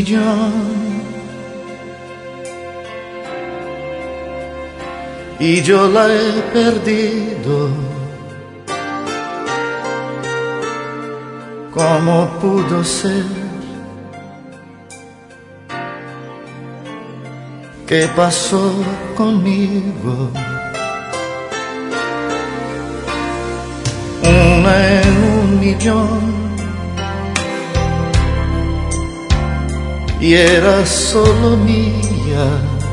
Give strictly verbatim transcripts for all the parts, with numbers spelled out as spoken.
millón y yo la he perdido. ¿Cómo pudo ser? ¿Qué pasó conmigo? Una en un millón y era solo mía.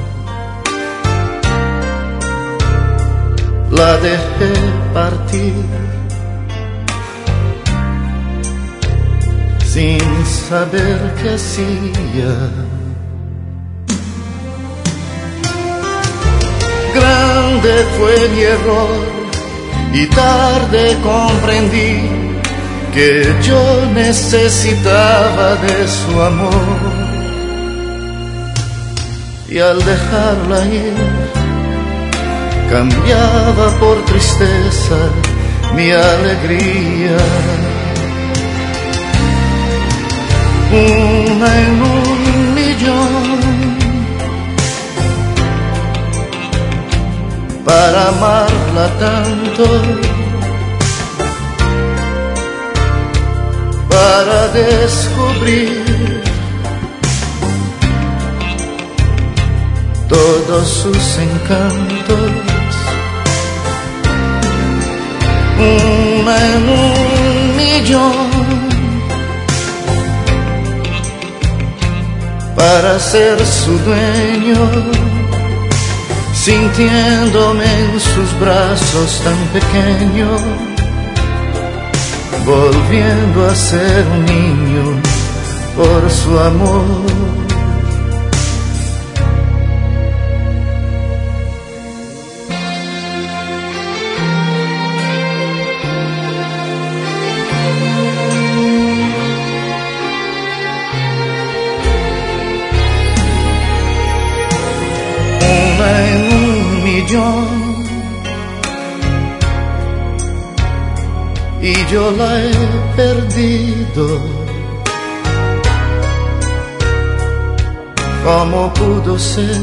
La dejé partir sin saber qué hacía. Grande fue mi error y tarde comprendí que yo necesitaba de su amor. Y al dejarla ir, cambiaba por tristeza mi alegría. Una en un millón para amarla tanto, para descubrir todos sus encantos. Una en un millón para ser su dueño, sintiéndome en sus brazos tan pequeño, volviendo a ser un niño por su amor. En un millón y yo la he perdido. ¿Cómo pudo ser?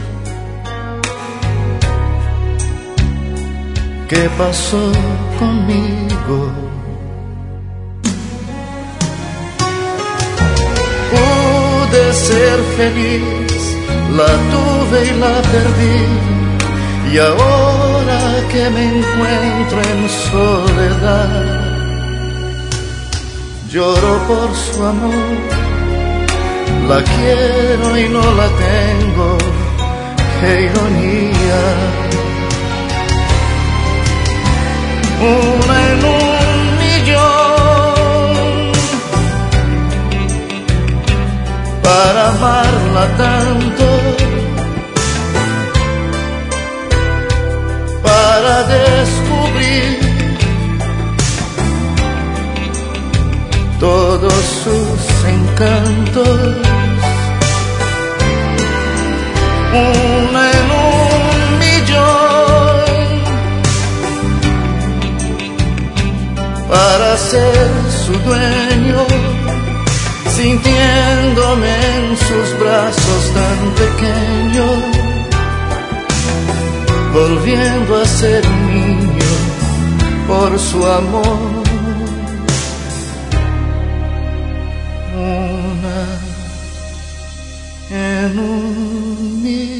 ¿Qué pasó conmigo? Pude ser feliz, la tuve y la perdí, y ahora que me encuentro en soledad, lloro por su amor. La quiero y no la tengo, qué ironía. Una en un millón para amarla tanto, para descubrir todos sus encantos. Una en un millón para ser su dueño, sintiéndome en sus brazos tan pequeño, volviendo a ser un niño por su amor. Una en un millón.